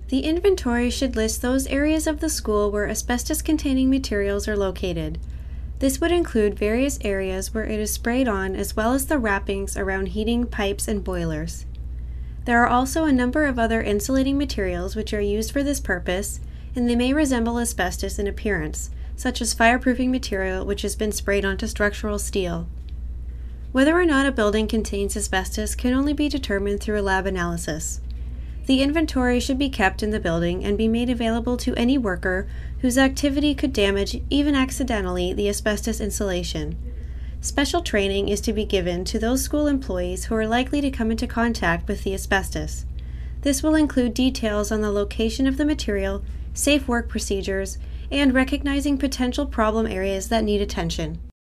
The inventory should list those areas of the school where asbestos-containing materials are located. This would include various areas where it is sprayed on, as well as the wrappings around heating pipes and boilers. There are also a number of other insulating materials which are used for this purpose, and they may resemble asbestos in appearance, such as fireproofing material which has been sprayed onto structural steel. Whether or not a building contains asbestos can only be determined through a lab analysis. The inventory should be kept in the building and be made available to any worker whose activity could damage, even accidentally, the asbestos insulation. Special training is to be given to those school employees who are likely to come into contact with the asbestos. This will include details on the location of the material, safe work procedures, and recognizing potential problem areas that need attention.